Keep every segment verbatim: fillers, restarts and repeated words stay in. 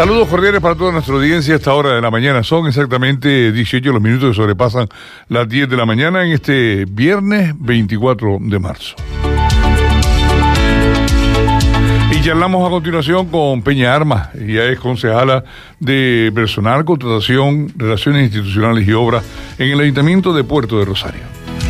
Saludos cordiales para toda nuestra audiencia a esta hora de la mañana. Son exactamente dieciocho los minutos que sobrepasan las diez de la mañana en este viernes veinticuatro de marzo. Y charlamos a continuación con Peña Armas. Ella es concejala de Personal, Contratación, Relaciones Institucionales y Obras en el Ayuntamiento de Puerto de Rosario.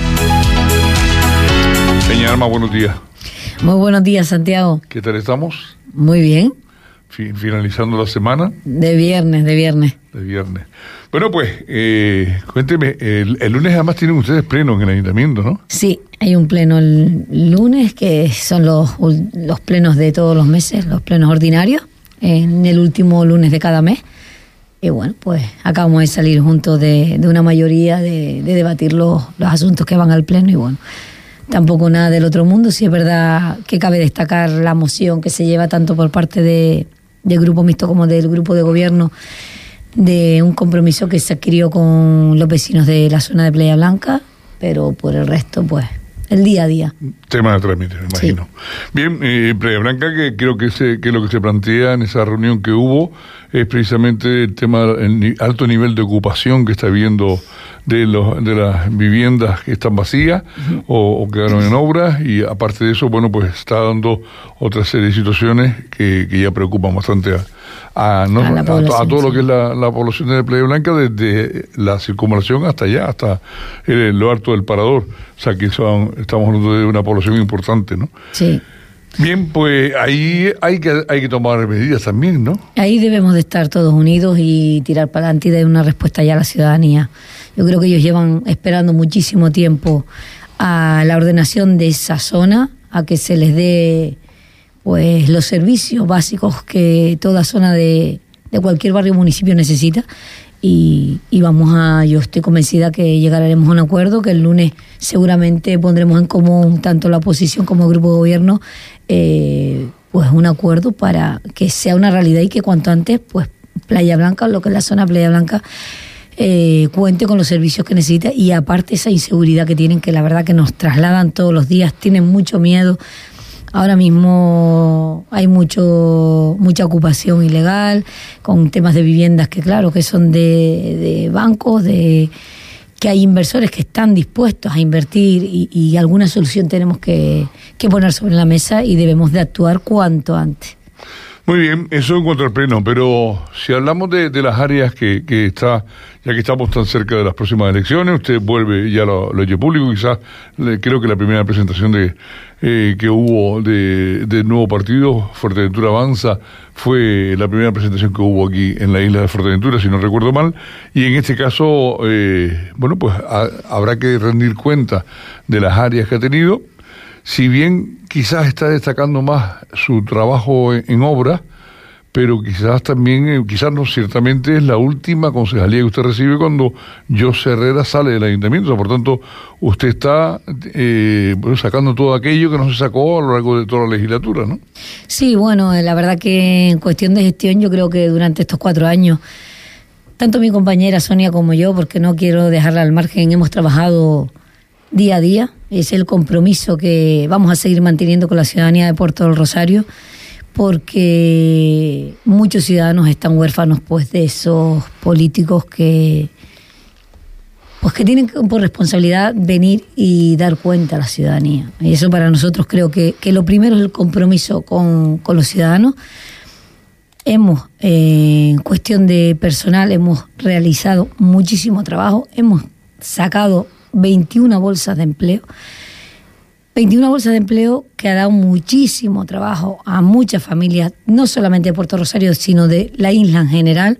Peña Armas, buenos días. Muy buenos días, Santiago. ¿Qué tal estamos? Muy bien. Finalizando la semana. De viernes, de viernes. De viernes. Bueno, pues, eh, cuénteme, el, el lunes además tienen ustedes pleno en el ayuntamiento, ¿no? Sí, hay un pleno el lunes, que son los, los plenos de todos los meses, los plenos ordinarios, en el último lunes de cada mes. Y bueno, pues acabamos de salir juntos de, de una mayoría de, de debatir los, los asuntos que van al pleno y bueno, tampoco nada del otro mundo. Sí es verdad que cabe destacar la moción que se lleva tanto por parte de del grupo mixto como del grupo de gobierno, de un compromiso que se adquirió con los vecinos de la zona de Playa Blanca, pero por el resto, pues, el día a día. Tema de trámite, me imagino. Sí. Bien, eh, Playa Blanca, que creo que, se, que lo que se plantea en esa reunión que hubo es precisamente el tema del alto nivel de ocupación que está habiendo de, los, de las viviendas que están vacías uh-huh. o, o quedaron en obras, y aparte de eso, bueno, pues está dando otra serie de situaciones que, que ya preocupan bastante a, a, ¿no? a, a, a todo lo que es la, la población de Playa Blanca, desde la circunvalación hasta allá, hasta el, lo alto del Parador. O sea que son, estamos hablando de una población importante, ¿no? Sí. Bien, pues ahí hay que hay que tomar medidas también, ¿no? Ahí debemos de estar todos unidos y tirar para adelante y dar una respuesta ya a la ciudadanía. Yo creo que ellos llevan esperando muchísimo tiempo a la ordenación de esa zona, a que se les dé pues los servicios básicos que toda zona de, de cualquier barrio o municipio necesita. Y, y vamos a, yo estoy convencida que llegaremos a un acuerdo, que el lunes seguramente pondremos en común tanto la oposición como el grupo de gobierno, eh, pues un acuerdo para que sea una realidad y que cuanto antes, pues Playa Blanca, lo que es la zona Playa Blanca, eh, cuente con los servicios que necesita, y aparte esa inseguridad que tienen, que la verdad que nos trasladan todos los días, tienen mucho miedo. Ahora mismo hay mucho mucha ocupación ilegal, con temas de viviendas que claro que son de, de bancos, de que hay inversores que están dispuestos a invertir y, y alguna solución tenemos que, que poner sobre la mesa y debemos de actuar cuanto antes. Muy bien, eso en cuanto al pleno, pero si hablamos de, de las áreas que, que está, ya que estamos tan cerca de las próximas elecciones, usted vuelve, ya lo, lo hecho público, quizás le, creo que la primera presentación de eh, que hubo de, de nuevo partido, Fuerteventura Avanza, fue la primera presentación que hubo aquí en la isla de Fuerteventura, si no recuerdo mal, y en este caso, eh, bueno, pues a, habrá que rendir cuenta de las áreas que ha tenido. Si bien quizás está destacando más su trabajo en, en obra, pero quizás también, quizás no, ciertamente es la última concejalía que usted recibe cuando José Herrera sale del ayuntamiento. Por tanto, usted está eh, bueno, sacando todo aquello que no se sacó a lo largo de toda la legislatura, ¿no? Sí, bueno, la verdad que en cuestión de gestión yo creo que durante estos cuatro años, tanto mi compañera Sonia como yo, porque no quiero dejarla al margen, hemos trabajado día a día. Es el compromiso que vamos a seguir manteniendo con la ciudadanía de Puerto del Rosario, porque muchos ciudadanos están huérfanos pues de esos políticos que pues que tienen por responsabilidad venir y dar cuenta a la ciudadanía. Y eso para nosotros creo que, que lo primero es el compromiso con, con los ciudadanos. Hemos, eh, en cuestión de personal, hemos realizado muchísimo trabajo, hemos sacado veintiuna bolsas de empleo, veintiuna bolsas de empleo que ha dado muchísimo trabajo a muchas familias, no solamente de Puerto Rosario, sino de la isla en general,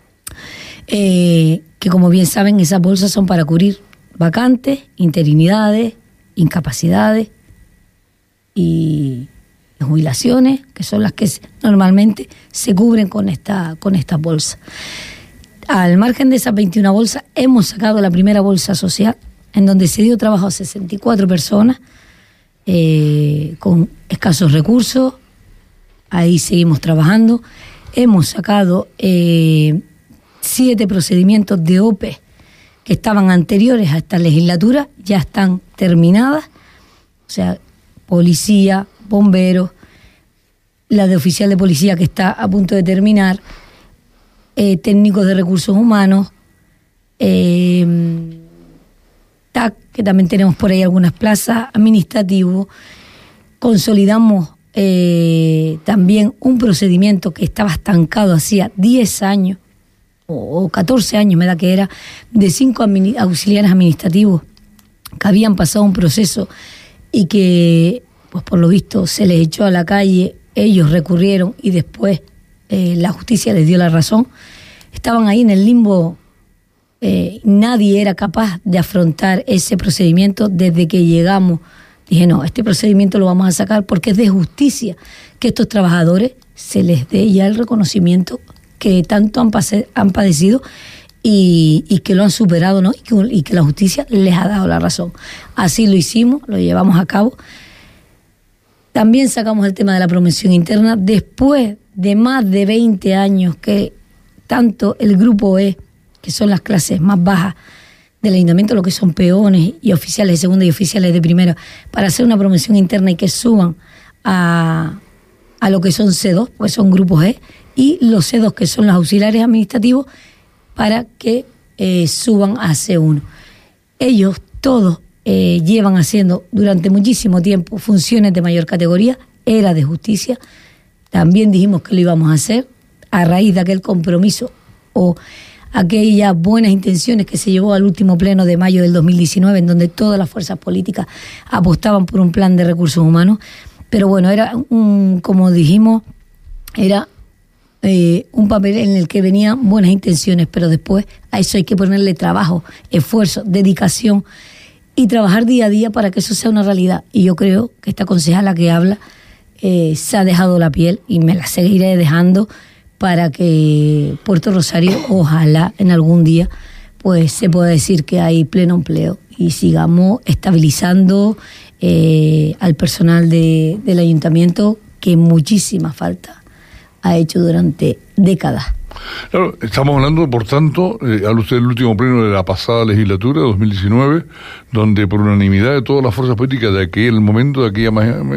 eh, que como bien saben, esas bolsas son para cubrir vacantes, interinidades, incapacidades y jubilaciones, que son las que normalmente se cubren con esta, con estas bolsas. Al margen de esas veintiuna bolsas, hemos sacado la primera bolsa social, en donde se dio trabajo a sesenta y cuatro personas eh, con escasos recursos. Ahí seguimos trabajando. Hemos sacado eh, siete procedimientos de O P E que estaban anteriores a esta legislatura, ya están terminadas. O sea, policía, bomberos, la de oficial de policía que está a punto de terminar, eh, técnicos de recursos humanos, eh, T A C, que también tenemos por ahí algunas plazas, administrativos. Consolidamos eh, también un procedimiento que estaba estancado hacía diez años, o catorce años me da que era, de cinco auxiliares administrativos que habían pasado un proceso y que, pues por lo visto, se les echó a la calle, ellos recurrieron y después eh, la justicia les dio la razón. Estaban ahí en el limbo, eh, nadie era capaz de afrontar ese procedimiento. Desde que llegamos, dije, no, este procedimiento lo vamos a sacar porque es de justicia que estos trabajadores se les dé ya el reconocimiento que tanto han, pase, han padecido y, y que lo han superado, ¿no? Y que, y que la justicia les ha dado la razón. Así lo hicimos, lo llevamos a cabo. También sacamos el tema de la promoción interna después de más de veinte años que tanto el grupo E, que son las clases más bajas del ayuntamiento, lo que son peones y oficiales de segunda y oficiales de primera, para hacer una promoción interna y que suban a, a lo que son C dos, porque son grupos E, y los C dos, que son los auxiliares administrativos, para que eh, suban a C uno. Ellos todos eh, llevan haciendo durante muchísimo tiempo funciones de mayor categoría, era de justicia. También dijimos que lo íbamos a hacer a raíz de aquel compromiso o aquellas buenas intenciones que se llevó al último pleno de mayo del dos mil diecinueve, en donde todas las fuerzas políticas apostaban por un plan de recursos humanos. Pero bueno, era un, como dijimos, era eh, un papel en el que venían buenas intenciones, pero después a eso hay que ponerle trabajo, esfuerzo, dedicación y trabajar día a día para que eso sea una realidad. Y yo creo que esta concejala que habla eh, se ha dejado la piel y me la seguiré dejando para que Puerto Rosario, ojalá en algún día, pues se pueda decir que hay pleno empleo y sigamos estabilizando eh, al personal de, del ayuntamiento, que muchísima falta ha hecho durante décadas. Claro, estamos hablando, por tanto, eh, habla usted del último pleno de la pasada legislatura, dos mil diecinueve, donde por unanimidad de todas las fuerzas políticas de aquel momento, de aquella,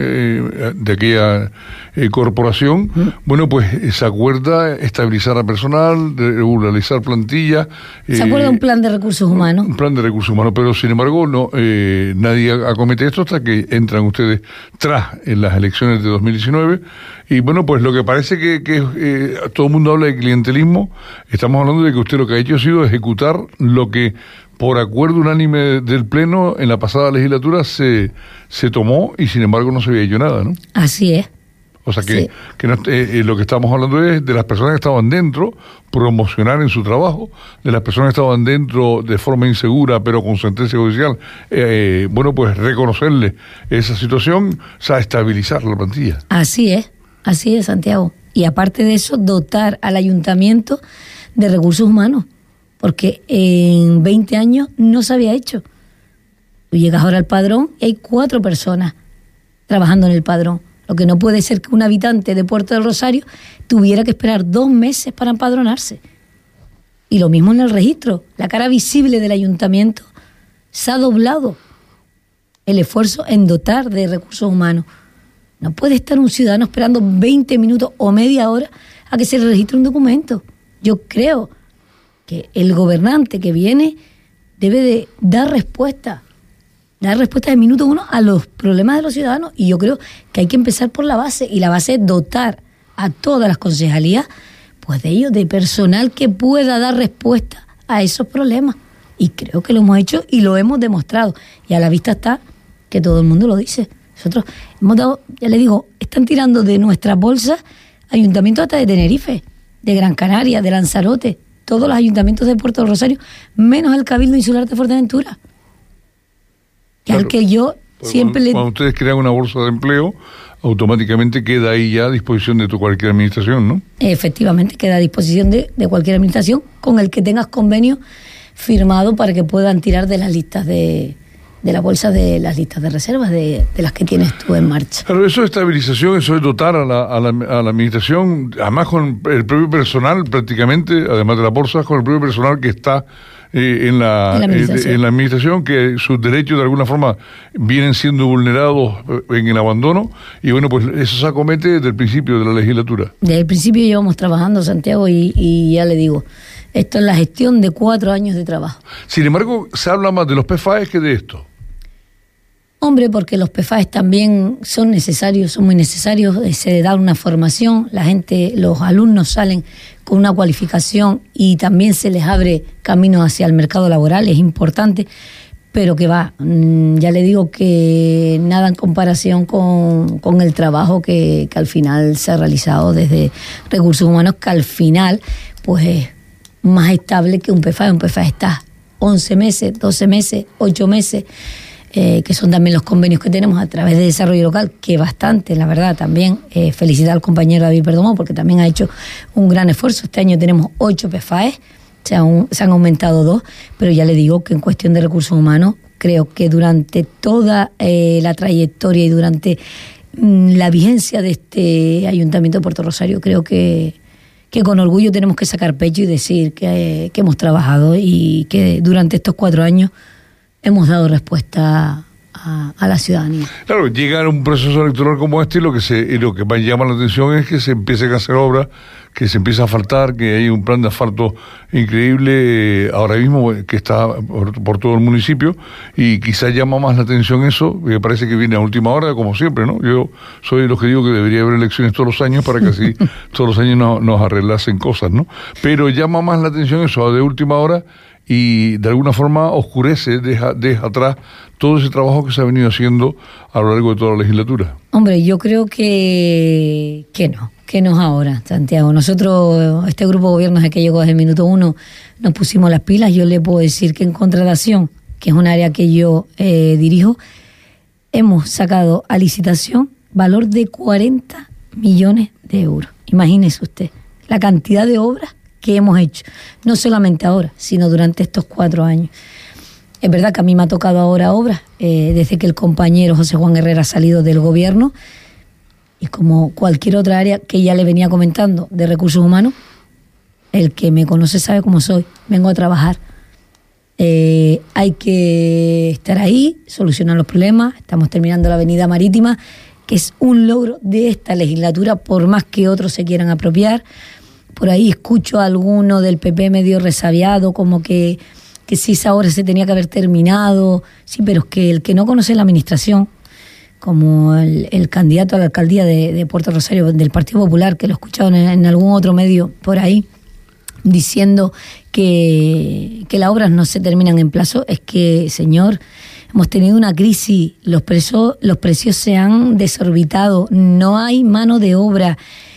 eh, de aquella eh, corporación, ¿Mm? bueno, pues eh, se acuerda estabilizar a personal, regularizar plantilla. Se eh, acuerda un plan de recursos humanos. Un plan de recursos humanos, pero sin embargo no eh, nadie acomete esto hasta que entran ustedes tras en las elecciones de dos mil diecinueve. Y bueno, pues lo que parece que, que eh, todo el mundo habla de clientelismo, estamos hablando de que usted lo que ha hecho ha sido ejecutar lo que por acuerdo unánime del Pleno en la pasada legislatura se, se tomó y sin embargo no se había hecho nada, ¿no? Así es. O sea que, sí. que no, eh, lo que estamos hablando es de las personas que estaban dentro, promocionar en su trabajo, de las personas que estaban dentro de forma insegura pero con sentencia judicial, eh, bueno, pues reconocerle esa situación, o sea, estabilizar la plantilla. Así es. Así es, Santiago. Y aparte de eso, dotar al ayuntamiento de recursos humanos, porque en veinte años no se había hecho. Tú llegas ahora al padrón y hay cuatro personas trabajando en el padrón. Lo que no puede ser que un habitante de Puerto del Rosario tuviera que esperar dos meses para empadronarse. Y lo mismo en el registro. La cara visible del ayuntamiento se ha doblado el esfuerzo en dotar de recursos humanos. No puede estar un ciudadano esperando veinte minutos o media hora a que se le registre un documento. Yo creo que el gobernante que viene debe de dar respuesta, dar respuesta de minuto uno a los problemas de los ciudadanos. Y yo creo que hay que empezar por la base, y la base es dotar a todas las concejalías, pues de ellos, de personal que pueda dar respuesta a esos problemas. Y creo que lo hemos hecho y lo hemos demostrado. Y a la vista está que todo el mundo lo dice. Nosotros hemos dado, ya le digo, están tirando de nuestras bolsas ayuntamientos hasta de Tenerife, de Gran Canaria, de Lanzarote, todos los ayuntamientos de Puerto Rosario, menos el Cabildo Insular de Fuerteventura, que claro, al que yo pues siempre cuando, le... Cuando ustedes crean una bolsa de empleo, automáticamente queda ahí ya a disposición de tu cualquier administración, ¿no? Efectivamente, queda a disposición de, de cualquier administración con el que tengas convenio firmado para que puedan tirar de las listas de... de la bolsa de las listas de reservas de, de las que tienes tú en marcha. Claro, eso es estabilización, eso es dotar a la, a la, a la administración, además con el propio personal prácticamente, además de la bolsa, con el propio personal que está eh, en, la, en, la administración. Eh, en la administración, que sus derechos de alguna forma vienen siendo vulnerados en el abandono, y bueno, pues eso se acomete desde el principio de la legislatura. Desde el principio llevamos trabajando, Santiago, y, y ya le digo, esto es la gestión de cuatro años de trabajo. Sin embargo, se habla más de los P F A E que de esto. Hombre, porque los P F A Es también son necesarios, son muy necesarios, se da una formación, la gente, los alumnos salen con una cualificación y también se les abre camino hacia el mercado laboral, es importante, pero que va, ya le digo que nada en comparación con, con el trabajo que, que al final se ha realizado desde Recursos Humanos, que al final pues es más estable que un P F A E. Un P F A E está once meses, doce meses, ocho meses, Eh, que son también los convenios que tenemos a través de desarrollo local, que bastante, la verdad, también eh, felicitar al compañero David Perdomo, porque también ha hecho un gran esfuerzo. Este año tenemos ocho P F A Es, se han, se han aumentado dos, pero ya le digo que en cuestión de recursos humanos, creo que durante toda eh, la trayectoria y durante mm, la vigencia de este Ayuntamiento de Puerto Rosario, creo que, que con orgullo tenemos que sacar pecho y decir que, que hemos trabajado y que durante estos cuatro años hemos dado respuesta a, a la ciudadanía. Claro, llega un proceso electoral como este y lo que se y lo que más llama la atención es que se empiecen a hacer obras, que se empieza a asfaltar, que hay un plan de asfalto increíble eh, ahora mismo que está por, por todo el municipio, y quizás llama más la atención eso, me parece que viene a última hora, como siempre, ¿no? Yo soy de los que digo que debería haber elecciones todos los años para que así todos los años no, nos arreglasen cosas, ¿no? Pero llama más la atención eso de última hora, y de alguna forma oscurece, deja, deja atrás todo ese trabajo que se ha venido haciendo a lo largo de toda la legislatura. Hombre, yo creo que, que no, que no es ahora, Santiago. Nosotros, este grupo de gobierno desde que llegó desde el minuto uno, nos pusimos las pilas. Yo le puedo decir que en contratación, que es un área que yo eh, dirijo, hemos sacado a licitación valor de cuarenta millones de euros. Imagínese usted la cantidad de obras que hemos hecho, no solamente ahora, sino durante estos cuatro años. Es verdad que a mí me ha tocado ahora obras, eh, desde que el compañero José Juan Herrera ha salido del gobierno, y como cualquier otra área que ya le venía comentando de recursos humanos, el que me conoce sabe cómo soy, vengo a trabajar. Eh, hay que estar ahí, solucionar los problemas. Estamos terminando la avenida marítima, que es un logro de esta legislatura, por más que otros se quieran apropiar. Por ahí escucho a alguno del P P medio resabiado, como que, que si esa obra se tenía que haber terminado. Sí, pero es que el que no conoce la administración, como el, el candidato a la alcaldía de, de Puerto Rosario, del Partido Popular, que lo he escuchado en, en algún otro medio por ahí, diciendo que, que las obras no se terminan en plazo, es que, señor, hemos tenido una crisis, los precios, los precios se han desorbitado, no hay mano de obra,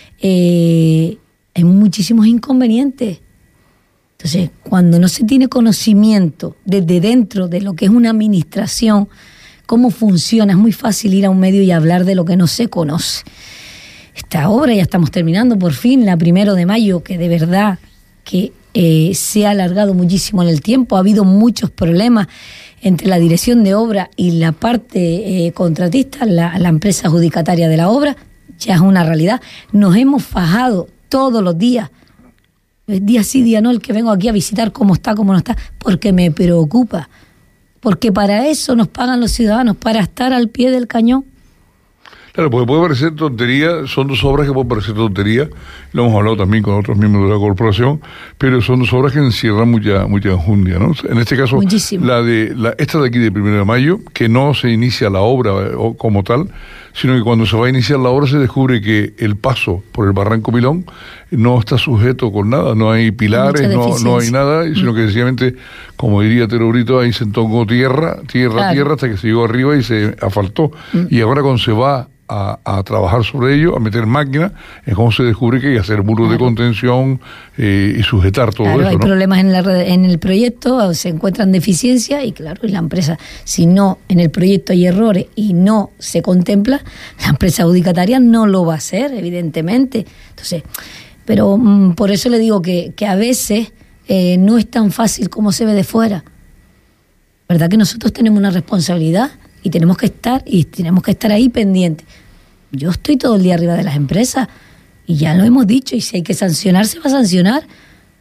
eh, hay muchísimos inconvenientes. Entonces, cuando no se tiene conocimiento desde dentro de lo que es una administración, cómo funciona, es muy fácil ir a un medio y hablar de lo que no se conoce. Esta obra ya estamos terminando por fin, la primero de mayo, que de verdad que eh, se ha alargado muchísimo en el tiempo. Ha habido muchos problemas entre la dirección de obra y la parte eh, contratista, la, la empresa adjudicataria de la obra. Ya es una realidad. Nos hemos fajado todos los días, día sí, día no, el que vengo aquí a visitar cómo está, cómo no está, porque me preocupa, porque para eso nos pagan los ciudadanos, para estar al pie del cañón. Claro, porque puede parecer tontería, son dos obras que pueden parecer tontería, lo hemos hablado también con otros miembros de la corporación, pero son dos obras que encierran mucha mucha enjundia, ¿no? En este caso, muchísimo. la de la esta de aquí de primero de mayo, que no se inicia la obra como tal, sino que cuando se va a iniciar la obra se descubre que el paso por el Barranco Milón no está sujeto con nada, no hay pilares, no, no hay nada, sino que sencillamente, como diría Tero Brito, ahí se entongó tierra, tierra, claro. tierra, hasta que se llegó arriba y se asfaltó. Mm. Y ahora cuando se va A, a trabajar sobre ello, a meter máquinas, es como se descubre que hay que hacer muros claro. de contención eh, y sujetar todo claro, eso. Hay ¿no? problemas en, la, en el proyecto, se encuentran deficiencias y claro, y la empresa, si no en el proyecto hay errores y no se contempla, la empresa adjudicataria no lo va a hacer, evidentemente. Entonces, pero mm, por eso le digo que, que a veces eh, no es tan fácil como se ve de fuera. ¿Verdad que nosotros tenemos una responsabilidad? Y tenemos que estar y tenemos que estar ahí pendientes. Yo estoy todo el día arriba de las empresas y ya lo hemos dicho, y si hay que sancionar, se va a sancionar.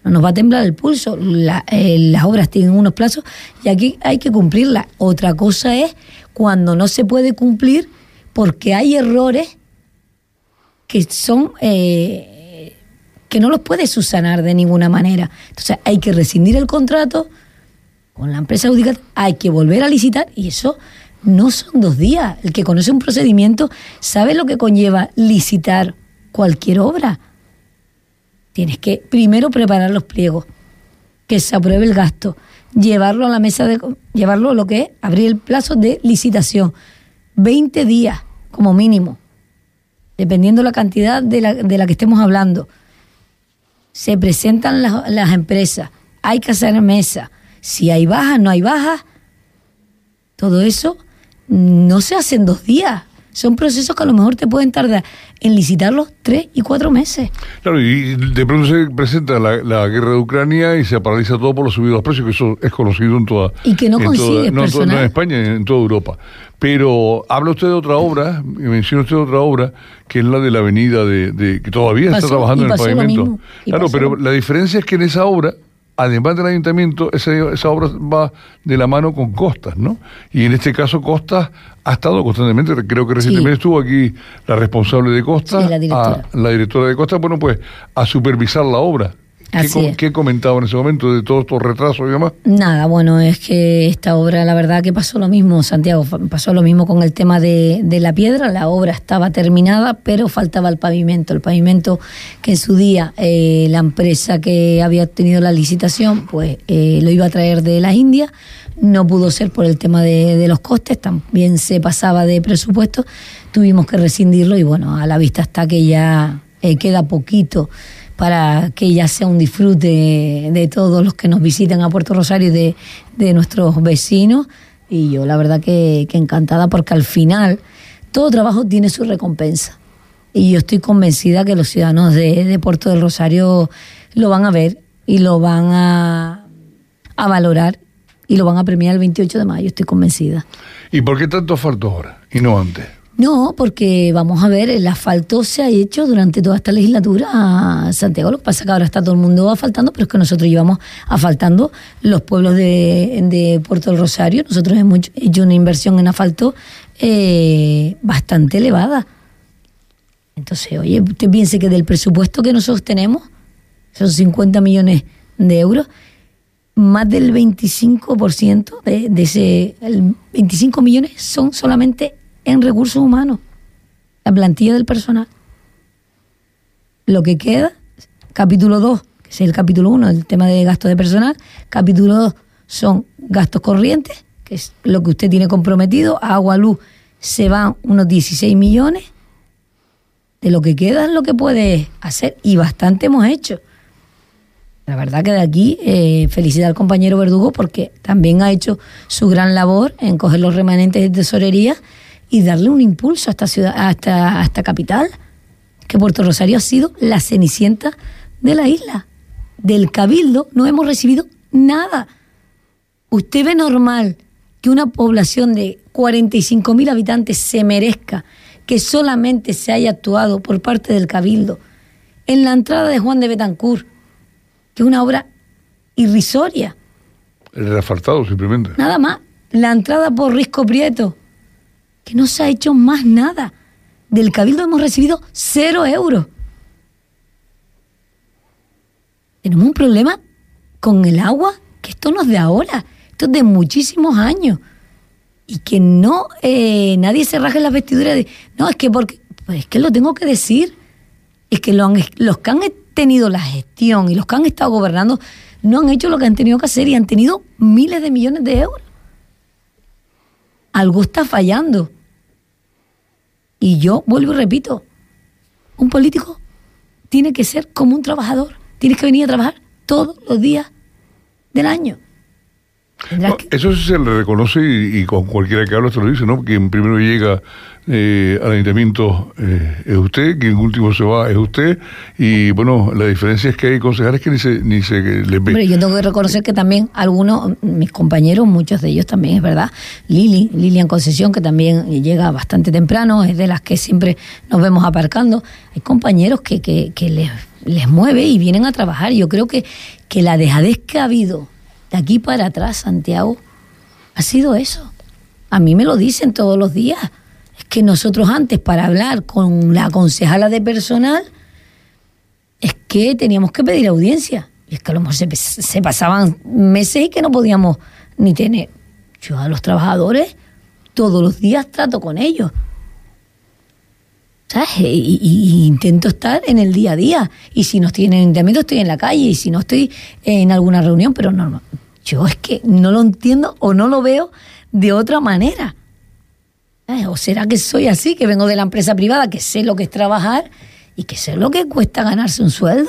no nos va a temblar el pulso. La, eh, las obras tienen unos plazos y aquí hay que cumplirlas. Otra cosa es cuando no se puede cumplir porque hay errores que son eh, que no los puedes subsanar de ninguna manera. Entonces hay que rescindir el contrato con la empresa adjudicataria, hay que volver a licitar y eso no son dos días. El que conoce un procedimiento sabe lo que conlleva licitar cualquier obra. Tienes que primero preparar los pliegos, que se apruebe el gasto, llevarlo a la mesa de llevarlo a lo que es abrir el plazo de licitación, veinte días como mínimo, dependiendo la cantidad de la, de la que estemos hablando. Se presentan las, las empresas, hay que hacer mesa, si hay bajas, no hay bajas, todo eso no se hace en dos días. Son procesos que a lo mejor te pueden tardar en licitarlos tres y cuatro meses. Claro, y de pronto se presenta la, la guerra de Ucrania y se paraliza todo por los subidos de los precios, que eso es conocido en toda... Y que no consigues no, personal. No en España, en toda Europa. Pero habla usted de otra obra, menciona usted otra obra, que es la de la avenida de... de que todavía pasó, está trabajando en el pavimento. Claro, pero la diferencia es que en esa obra, además del ayuntamiento, esa, esa obra va de la mano con Costas, ¿no? Y en este caso Costas ha estado constantemente, creo que recientemente sí. estuvo aquí la responsable de Costas, sí, la, directora. A, la directora de Costas, bueno, pues a supervisar la obra. ¿Qué, ¿Qué comentaba en ese momento de todos estos retrasos y demás? Nada, bueno, es que esta obra, la verdad que pasó lo mismo, Santiago, pasó lo mismo con el tema de, de la piedra. La obra estaba terminada, pero faltaba el pavimento. El pavimento que en su día eh, la empresa que había obtenido la licitación, pues eh, lo iba a traer de las Indias. No pudo ser por el tema de, de los costes, también se pasaba de presupuesto, tuvimos que rescindirlo y bueno, a la vista está que ya eh, queda poquito para que ya sea un disfrute de, de todos los que nos visitan a Puerto Rosario y de, de nuestros vecinos. Y yo la verdad que, que encantada, porque al final todo trabajo tiene su recompensa. Y yo estoy convencida que los ciudadanos de, de Puerto del Rosario lo van a ver y lo van a, a valorar y lo van a premiar el veintiocho de mayo, estoy convencida. ¿Y por qué tanto asfalto ahora y no antes? No, porque vamos a ver, el asfalto se ha hecho durante toda esta legislatura, Santiago. Lo que pasa es que ahora está todo el mundo asfaltando, pero es que nosotros llevamos asfaltando los pueblos de, de Puerto del Rosario. Nosotros hemos hecho una inversión en asfalto eh, bastante elevada. Entonces, oye, usted piense que del presupuesto que nosotros tenemos, esos cincuenta millones de euros, más del veinticinco por ciento de, de ese, el veinticinco millones son solamente en recursos humanos, la plantilla del personal. Lo que queda, capítulo dos, que es el capítulo uno, el tema de gasto de personal, capítulo dos son gastos corrientes, que es lo que usted tiene comprometido, agua, luz, se van unos dieciséis millones, de lo que queda es lo que puede hacer, y bastante hemos hecho. La verdad que de aquí eh, felicitar al compañero Verdugo, porque también ha hecho su gran labor en coger los remanentes de tesorería y darle un impulso a esta ciudad, a esta, a esta capital, que Puerto Rosario ha sido la cenicienta de la isla. Del Cabildo no hemos recibido nada. ¿Usted ve normal que una población de cuarenta y cinco mil habitantes se merezca que solamente se haya actuado por parte del Cabildo en la entrada de Juan de Betancourt, que es una obra irrisoria? El asfaltado, simplemente. Nada más. La entrada por Risco Prieto, que no se ha hecho más nada. Del Cabildo hemos recibido cero euros. Tenemos un problema con el agua, que esto no es de ahora, esto es de muchísimos años. Y que no, eh, nadie se raje las vestiduras de, no, es que porque, pues es que lo tengo que decir, es que lo han, los que han tenido la gestión y los que han estado gobernando no han hecho lo que han tenido que hacer y han tenido miles de millones de euros. Algo está fallando. Y yo vuelvo y repito, un político tiene que ser como un trabajador, tienes que venir a trabajar todos los días del año. No, que... Eso sí se le reconoce y, y con cualquiera que habla se lo dice, ¿no? Quien primero llega eh, al ayuntamiento eh, es usted, quien último se va es usted, y bueno, la diferencia es que hay concejales que ni se, ni se les ve. Hombre, yo tengo que reconocer que también algunos, mis compañeros, muchos de ellos también, es verdad, Lili, Lilian Concesión, que también llega bastante temprano, es de las que siempre nos vemos aparcando. Hay compañeros que, que, que les, les mueve y vienen a trabajar. Yo creo que, que la dejadez que ha habido de aquí para atrás, Santiago, ha sido eso. A mí me lo dicen todos los días. Es que nosotros antes, para hablar con la concejala de personal, es que teníamos que pedir audiencia. Y es que a lo mejor se, se pasaban meses y que no podíamos ni tener. Yo a los trabajadores todos los días trato con ellos. ¿Sabes? Y, y, y intento estar en el día a día. Y si no estoy en el ayuntamiento, estoy en la calle. Y si no estoy en alguna reunión, pero no, no. Yo es que no lo entiendo o no lo veo de otra manera. ¿Sabes? ¿O será que soy así, que vengo de la empresa privada, que sé lo que es trabajar y que sé lo que cuesta ganarse un sueldo?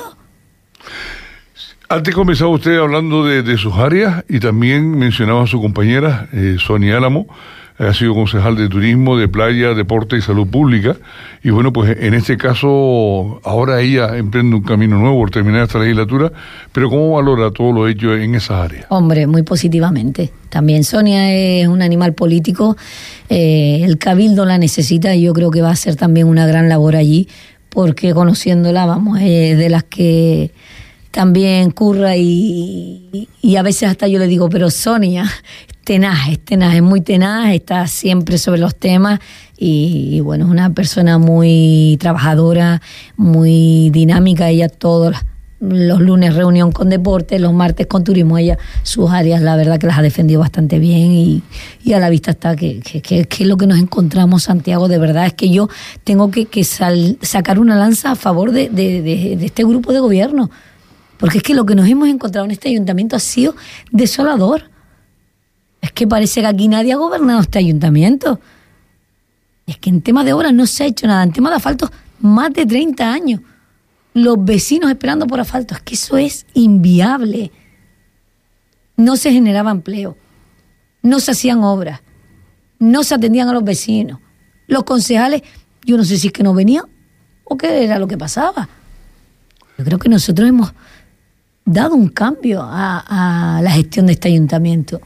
Antes comenzaba usted hablando de, de sus áreas y también mencionaba a su compañera, eh, Sonia Álamo. Ha sido concejal de turismo, de playa, deporte y salud pública. Y bueno, pues en este caso, ahora ella emprende un camino nuevo por terminar esta legislatura. Pero ¿cómo valora todo lo hecho en esas áreas? Hombre, muy positivamente. También Sonia es un animal político. Eh, el Cabildo la necesita y yo creo que va a hacer también una gran labor allí, porque conociéndola, vamos, eh, de las que también curra y, y a veces hasta yo le digo, pero Sonia, tenaz, es tenaz, es muy tenaz, está siempre sobre los temas y, y bueno, es una persona muy trabajadora, muy dinámica. Ella todos los lunes reunión con deporte, los martes con turismo. Ella sus áreas la verdad que las ha defendido bastante bien y, y a la vista está que, que, que, que es lo que nos encontramos, Santiago. De verdad es que yo tengo que, que sal, sacar una lanza a favor de, de, de, de este grupo de gobierno, porque es que lo que nos hemos encontrado en este ayuntamiento ha sido desolador. Es que parece que aquí nadie ha gobernado este ayuntamiento. Es que en tema de obras no se ha hecho nada. En tema de asfalto, más de treinta años. Los vecinos esperando por asfalto. Es que eso es inviable. No se generaba empleo. No se hacían obras. No se atendían a los vecinos. Los concejales, yo no sé si es que no venían o qué era lo que pasaba. Yo creo que nosotros hemos dado un cambio a, a la gestión de este ayuntamiento.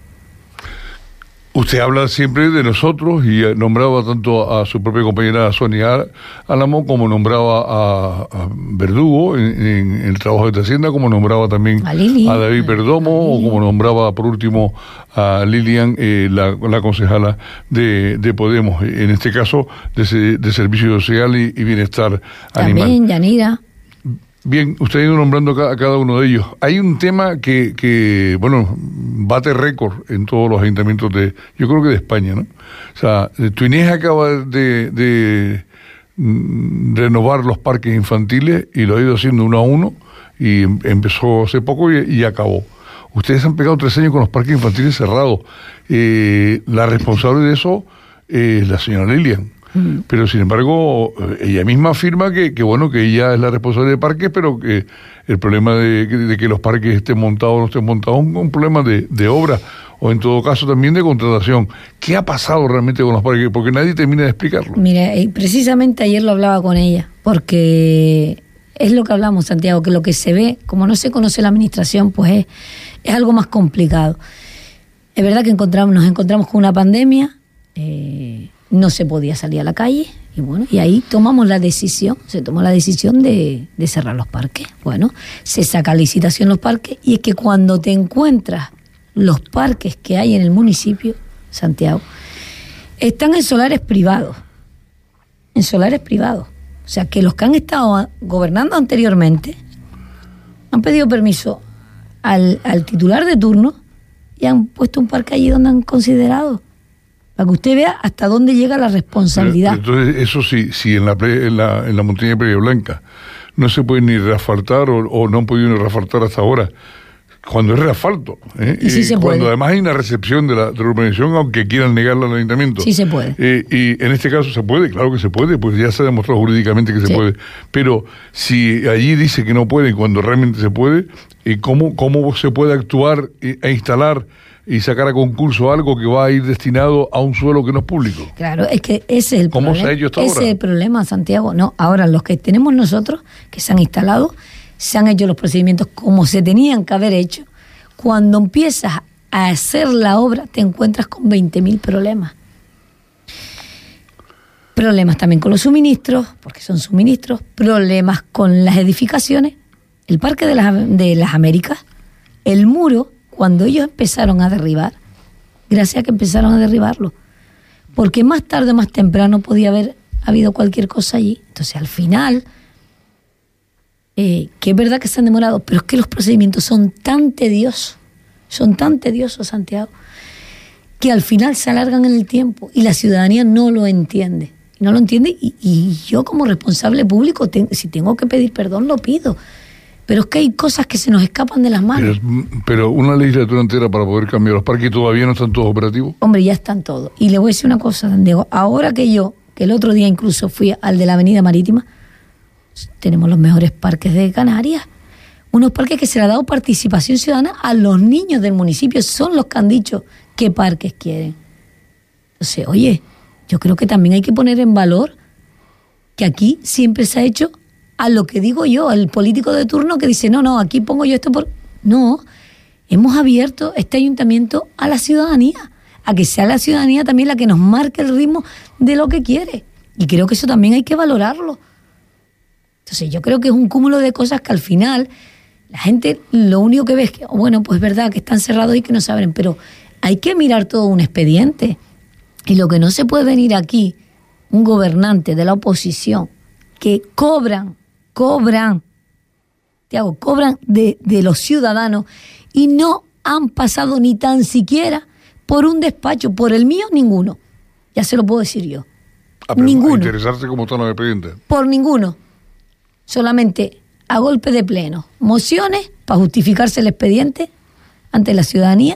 Usted habla siempre de nosotros y nombraba tanto a su propia compañera Sonia Álamo como nombraba a, a Verdugo en, en el trabajo de Hacienda, como nombraba también a, Lili, a David Perdomo, a o como nombraba por último a Lilian, eh, la, la concejala de, de Podemos, en este caso de, de Servicio Social y, y Bienestar Animal. También Yanira. Bien, usted ha ido nombrando a cada uno de ellos. Hay un tema que, que bueno, bate récord en todos los ayuntamientos de, yo creo que de España, ¿no? O sea, Tuinés acaba de, de mm, renovar los parques infantiles y lo ha ido haciendo uno a uno y empezó hace poco y, y acabó. Ustedes han pegado tres años con los parques infantiles cerrados. Eh, la responsable de eso es la señora Lilian. Pero sin embargo ella misma afirma que, que bueno que ella es la responsable de parques, pero que el problema de, de que los parques estén montados o no estén montados es un, un problema de, de obra o en todo caso también de contratación. ¿Qué ha pasado realmente con los parques? Porque nadie termina de explicarlo. Mira, precisamente ayer lo hablaba con ella, porque es lo que hablamos, Santiago, que lo que se ve, como no se conoce la administración, pues es, es algo más complicado. Es verdad que encontramos, nos encontramos con una pandemia, eh, no se podía salir a la calle y bueno, y ahí tomamos la decisión, se tomó la decisión de, de cerrar los parques. Bueno, se saca licitación los parques y es que cuando te encuentras los parques que hay en el municipio, Santiago, están en solares privados, en solares privados. O sea, que los que han estado gobernando anteriormente han pedido permiso al, al titular de turno y han puesto un parque allí donde han considerado. Para que usted vea hasta dónde llega la responsabilidad. Pero, entonces, eso sí, si en la, en la en la montaña de Playa Blanca no se puede ni reasfaltar o, o no han podido ni reasfaltar hasta ahora, cuando es reasfalto, ¿eh? Y sí se cuando puede. Además hay una recepción de la, de la urbanización, aunque quieran negarla al ayuntamiento. Sí se puede. Eh, y en este caso se puede, claro que se puede, pues ya se ha demostrado jurídicamente que se sí. puede. Pero si allí dice que no puede, cuando realmente se puede, ¿cómo, cómo se puede actuar e instalar y sacar a concurso algo que va a ir destinado a un suelo que no es público? Claro, es que ese es el ¿Cómo problema. se ha hecho hasta ese ahora? es el problema, Santiago. No, ahora los que tenemos nosotros, que se han instalado, se han hecho los procedimientos como se tenían que haber hecho. Cuando empiezas a hacer la obra, te encuentras con veinte mil problemas. Problemas también con los suministros, porque son suministros, problemas con las edificaciones, el Parque de las, de las Américas, el muro, cuando ellos empezaron a derribar, gracias a que empezaron a derribarlo, porque más tarde o más temprano podía haber habido cualquier cosa allí. Entonces, al final, eh, que es verdad que se han demorado, pero es que los procedimientos son tan tediosos, son tan tediosos, Santiago, que al final se alargan en el tiempo y la ciudadanía no lo entiende. No lo entiende y, y yo como responsable público, te, si tengo que pedir perdón, lo pido. Pero es que hay cosas que se nos escapan de las manos. Pero, pero una legislatura entera para poder cambiar los parques, ¿todavía no están todos operativos? Hombre, ya están todos. Y le voy a decir una cosa, Diego. Ahora que yo, que el otro día incluso fui al de la Avenida Marítima, tenemos los mejores parques de Canarias. Unos parques que se le ha dado participación ciudadana a los niños del municipio. Son los que han dicho qué parques quieren. Entonces, oye, yo creo que también hay que poner en valor que aquí siempre se ha hecho a lo que digo yo, el político de turno que dice, no, no, aquí pongo yo esto por... No, hemos abierto este ayuntamiento a la ciudadanía, a que sea la ciudadanía también la que nos marque el ritmo de lo que quiere. Y creo que eso también hay que valorarlo. Entonces yo creo que es un cúmulo de cosas que al final la gente lo único que ve es que, bueno, pues es verdad que están cerrados y que no saben, pero hay que mirar todo un expediente. Y lo que no se puede venir aquí, un gobernante de la oposición, que cobran, cobran, te hago, cobran de, de los ciudadanos y no han pasado ni tan siquiera por un despacho, por el mío ninguno. Ya se lo puedo decir yo. Ah, pero ninguno. Interesarse como están los expedientes. Por ninguno. Solamente a golpe de pleno. Mociones para justificarse el expediente ante la ciudadanía.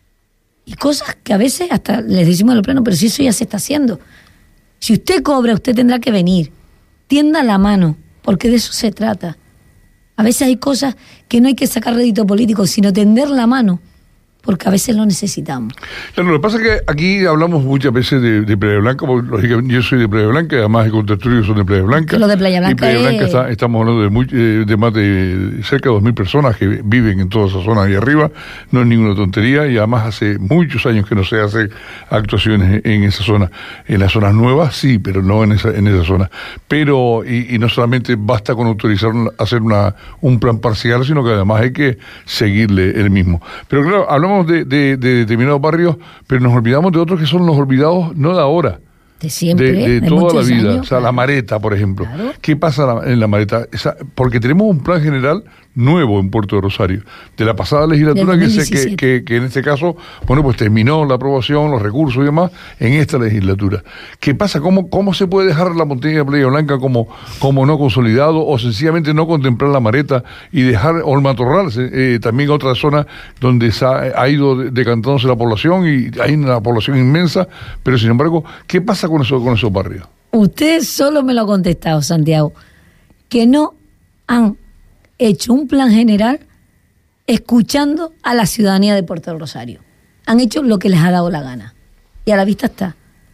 Y cosas que a veces hasta les decimos al pleno, pero si eso ya se está haciendo. Si usted cobra, usted tendrá que venir. Tienda la mano, porque de eso se trata. A veces hay cosas que no hay que sacar rédito político, sino tender la mano, porque a veces lo necesitamos. Claro, lo que pasa es que aquí hablamos muchas veces de, de Playa Blanca, porque lógicamente yo soy de Playa Blanca, además de contertulios son de Playa Blanca. Lo de Playa Blanca y Playa es... Blanca está, estamos hablando de, muy, de más de cerca de dos mil personas que viven en toda esa zona ahí arriba, no es ninguna tontería, y además hace muchos años que no se hace actuaciones en esa zona. En las zonas nuevas sí, pero no en esa, en esa zona. Pero, y, y no solamente basta con autorizar hacer una, un plan parcial, sino que además hay que seguirle el mismo. Pero claro, hablamos De, de, de determinados barrios, pero nos olvidamos de otros que son los olvidados no de ahora, de siempre, de, de de toda la vida. Años, o sea, claro. La Mareta, por ejemplo. Claro. ¿Qué pasa en La Mareta? Esa, porque tenemos un plan general nuevo en Puerto de Rosario, de la pasada legislatura, que, se, que, que, que en este caso, bueno, pues terminó la aprobación, los recursos y demás, en esta legislatura. ¿Qué pasa? ¿Cómo, cómo se puede dejar la montaña de Playa Blanca como, como no consolidado, o sencillamente no contemplar La Mareta y dejar, o el Matorral, eh, también otra zona donde se ha, ha ido decantándose la población y hay una población inmensa, pero sin embargo, ¿qué pasa con eso, con esos barrios? Usted solo me lo ha contestado, Santiago, que no han hecho un plan general escuchando a la ciudadanía de Puerto del Rosario. Han hecho lo que les ha dado la gana. Y a la vista está.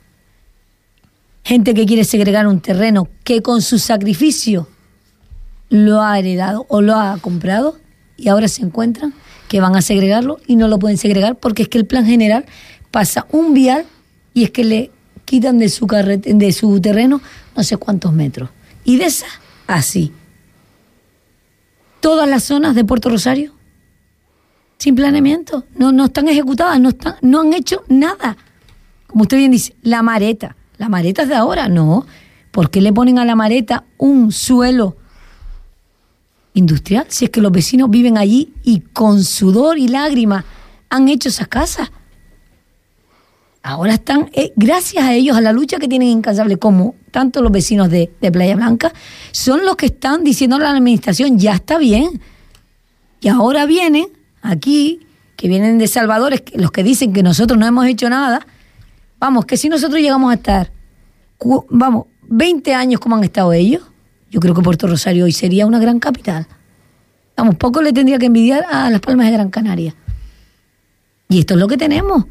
Gente que quiere segregar un terreno que con su sacrificio lo ha heredado o lo ha comprado y ahora se encuentran que van a segregarlo y no lo pueden segregar porque es que el plan general pasa un vial y es que le quitan de su, carret- de su terreno no sé cuántos metros. Y de esa, así. Todas las zonas de Puerto Rosario sin planeamiento, no, no están ejecutadas, no, están, no han hecho nada. Como usted bien dice, La Mareta, la Mareta es de ahora, no. ¿Por qué le ponen a La Mareta un suelo industrial? Si es que los vecinos viven allí y con sudor y lágrimas han hecho esas casas. Ahora están, eh, gracias a ellos, a la lucha que tienen incansable, como tanto los vecinos de, de Playa Blanca, son los que están diciendo a la administración, ya está bien. Y ahora vienen aquí, que vienen de Salvadores, que, los que dicen que nosotros no hemos hecho nada. Vamos, que si nosotros llegamos a estar, cu- vamos, veinte años como han estado ellos, yo creo que Puerto Rosario hoy sería una gran capital. Vamos, poco le tendría que envidiar a Las Palmas de Gran Canaria. Y esto es lo que tenemos.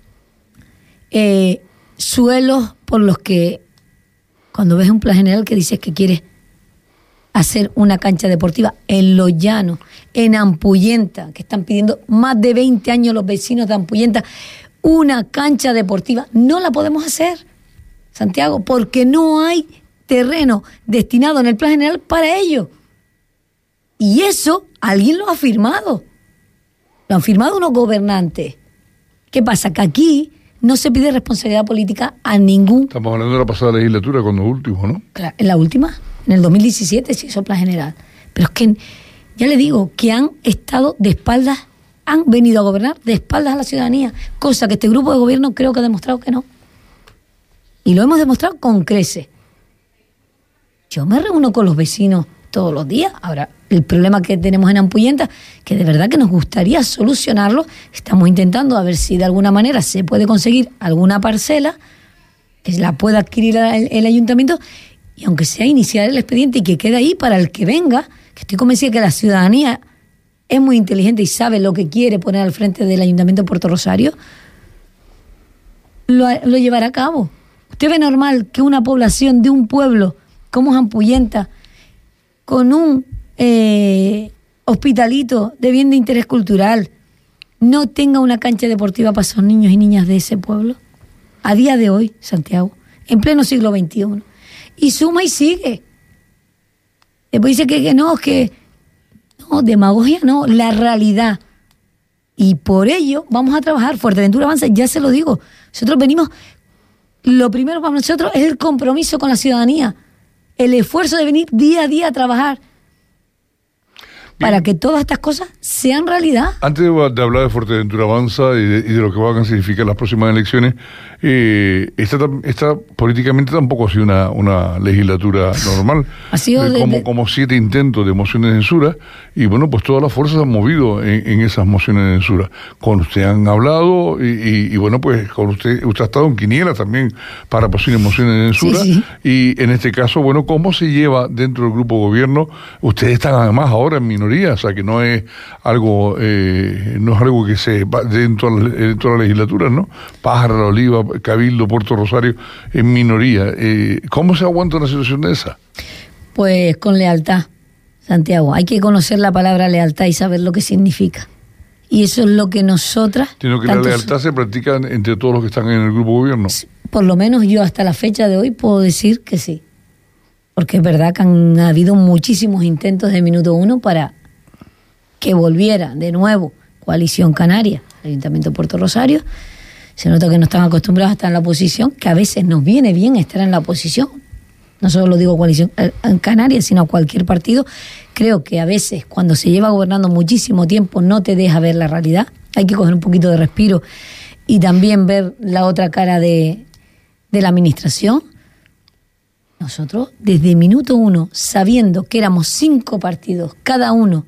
Eh, suelos por los que cuando ves un plan general que dices que quieres hacer una cancha deportiva en Los Llanos, en Ampuyenta, que están pidiendo más de veinte años los vecinos de Ampuyenta, una cancha deportiva, no la podemos hacer, Santiago, porque no hay terreno destinado en el plan general para ello. Y eso alguien lo ha firmado. Lo han firmado unos gobernantes. ¿Qué pasa? Que aquí no se pide responsabilidad política a ningún... Estamos hablando de la pasada legislatura, cuando último, ¿no? Claro, en la última, en el dos mil diecisiete se hizo el plan general. Pero es que, ya le digo, que han estado de espaldas, han venido a gobernar de espaldas a la ciudadanía, cosa que este grupo de gobierno creo que ha demostrado que no. Y lo hemos demostrado con creces. Yo me reúno con los vecinos todos los días. Ahora, el problema que tenemos en Ampuyenta, que de verdad que nos gustaría solucionarlo, estamos intentando a ver si de alguna manera se puede conseguir alguna parcela que la pueda adquirir el, el ayuntamiento, y aunque sea iniciar el expediente y que quede ahí para el que venga, que estoy convencida que la ciudadanía es muy inteligente y sabe lo que quiere poner al frente del Ayuntamiento de Puerto Rosario, lo, lo llevará a cabo. ¿Usted ve normal que una población de un pueblo como es Ampuyenta, con un eh, hospitalito de bien de interés cultural, no tenga una cancha deportiva para esos niños y niñas de ese pueblo? A día de hoy, Santiago, en pleno siglo veintiuno. Y suma y sigue. Después dice que, que no, que... No, demagogia no, la realidad. Y por ello vamos a trabajar. Fuerteventura Avanza, ya se lo digo. Nosotros venimos... Lo primero para nosotros es el compromiso con la ciudadanía. El esfuerzo de venir día a día a trabajar. Para que todas estas cosas sean realidad. Antes de, de hablar de Fuerteventura Avanza y de, y de lo que van a significar las próximas elecciones, eh, esta, esta políticamente tampoco ha sido una, una legislatura normal. Ha sido eh, de, como, de... como siete intentos de mociones de censura, y bueno, pues todas las fuerzas han movido en, en esas mociones de censura. Con usted han hablado, y, y, y bueno, pues con usted, usted ha estado en quiniela también para posibles mociones de censura, sí, sí. Y en este caso, bueno, ¿cómo se lleva dentro del grupo gobierno? Ustedes están además ahora en minoría, o sea que no es algo eh, no es algo que se va dentro de, la, dentro de la legislatura, ¿no? Pájara, La Oliva, Cabildo, Puerto Rosario en minoría. Eh, ¿Cómo se aguanta una situación de esa? Pues con lealtad, Santiago. Hay que conocer la palabra lealtad y saber lo que significa. Y eso es lo que nosotras... Sino que la lealtad se practica entre todos los que están en el grupo gobierno. Por lo menos yo hasta la fecha de hoy puedo decir que sí. Porque es verdad que han habido muchísimos intentos de minuto uno para que volviera de nuevo Coalición Canaria, Ayuntamiento de Puerto Rosario. Se nota que no están acostumbrados a estar en la oposición, que a veces nos viene bien estar en la oposición. No solo lo digo Coalición Canaria, sino cualquier partido. Creo que a veces, cuando se lleva gobernando muchísimo tiempo, no te deja ver la realidad. Hay que coger un poquito de respiro y también ver la otra cara de, de la administración. Nosotros, desde minuto uno, sabiendo que éramos cinco partidos, cada uno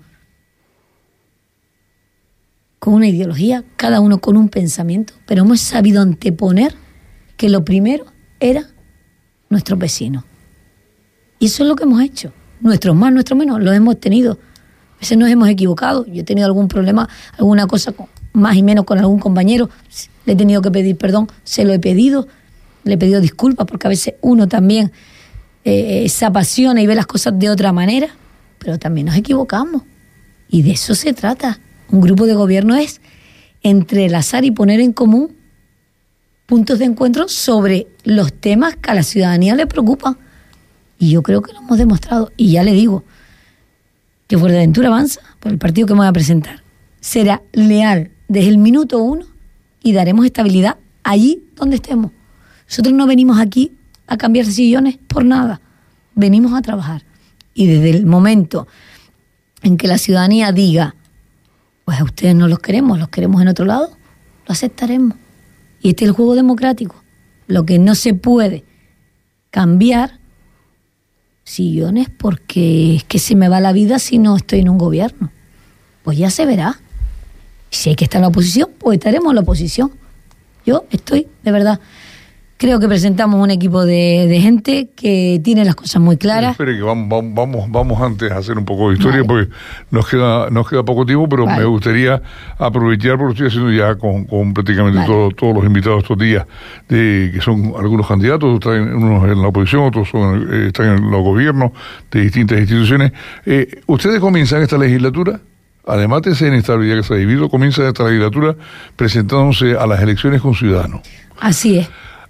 con una ideología, cada uno con un pensamiento, pero hemos sabido anteponer que lo primero era nuestros vecinos. Y eso es lo que hemos hecho. Nuestros más, nuestros menos, los hemos tenido. A veces nos hemos equivocado. Yo he tenido algún problema, alguna cosa con, más y menos con algún compañero. Le he tenido que pedir perdón, se lo he pedido. Le he pedido disculpas porque a veces uno también eh, se apasiona y ve las cosas de otra manera. Pero también nos equivocamos. Y de eso se trata. Un grupo de gobierno es entrelazar y poner en común puntos de encuentro sobre los temas que a la ciudadanía le preocupan. Y yo creo que lo hemos demostrado. Y ya le digo que Fuerteventura Avanza, por el partido que me voy a presentar, será leal desde el minuto uno y daremos estabilidad allí donde estemos. Nosotros no venimos aquí a cambiar sillones por nada. Venimos a trabajar. Y desde el momento en que la ciudadanía diga, pues a ustedes no los queremos, los queremos en otro lado, lo aceptaremos. Y este es el juego democrático. Lo que no se puede cambiar sillones porque es que se me va la vida si no estoy en un gobierno. Pues ya se verá. Si hay que estar en la oposición, pues estaremos en la oposición. Yo estoy, de verdad, creo que presentamos un equipo de, de gente que tiene las cosas muy claras. Espere que vamos, vamos, vamos, vamos antes a hacer un poco de historia, vale. Porque nos queda, nos queda poco tiempo, pero vale. Me gustaría aprovechar, porque estoy haciendo ya con, con prácticamente vale. todo, todos los invitados estos días, de, que son algunos candidatos, están unos en la oposición, otros son, eh, están en los gobiernos de distintas instituciones. Eh, ¿Ustedes comienzan esta legislatura? Además de esa inestabilidad que se ha vivido, comienza esta legislatura presentándose a las elecciones con Ciudadanos. Así es.